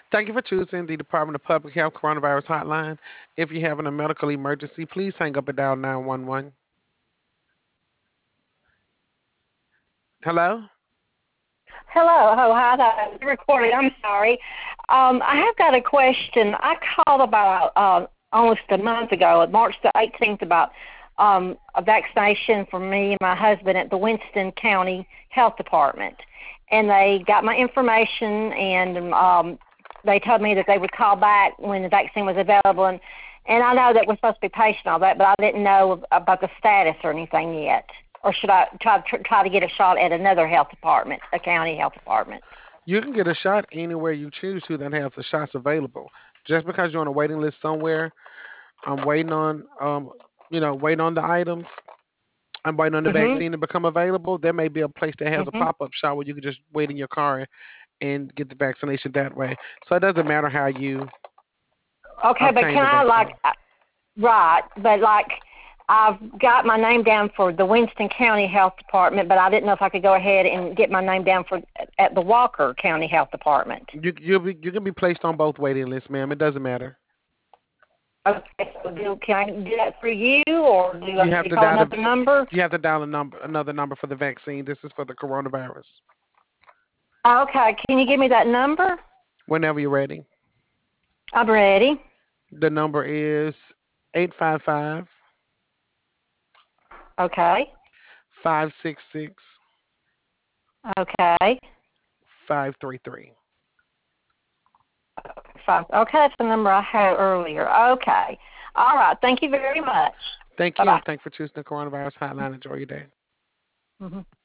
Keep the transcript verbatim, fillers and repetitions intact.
Thank you for choosing the Department of Public Health Coronavirus Hotline. If you're having a medical emergency, please hang up and dial nine one one. Hello? Hello. Oh, hi there. Recording. I'm sorry. Um, I have got a question. I called about uh, almost a month ago, March the eighteenth, about um, a vaccination for me and my husband at the Winston County Health Department. And they got my information, and um, they told me that they would call back when the vaccine was available. And, and I know that we're supposed to be patient and all that, but I didn't know about the status or anything yet. Or should I try to try to get a shot at another health department, a county health department? You can get a shot anywhere you choose to that has the shots available. Just because you're on a waiting list somewhere, I'm waiting on um you know, waiting on the items. I'm waiting on the Mhm. vaccine to become available. There may be a place that has a Mhm. pop up shot where you can just wait in your car and get the vaccination that way. So it doesn't matter how you Okay, but obtain can the I like vaccine. uh, right? But like I've got my name down for the Winston County Health Department, but I didn't know if I could go ahead and get my name down for at the Walker County Health Department. You you'll be you can be placed on both waiting lists, ma'am. It doesn't matter. Okay, so do, can I do that through you, or do I You have have to to call dial the another number? you have to dial a number another number for the vaccine. This is for the coronavirus. Okay, can you give me that number? Whenever you're ready. I'm ready. The number is eight five five Okay. five six six Okay. five three three. Five. Okay, that's the number I had earlier. Okay. All right. Thank you very much. Thank Bye you, and bye. thank you for choosing the coronavirus hotline. Enjoy your day. Hmm.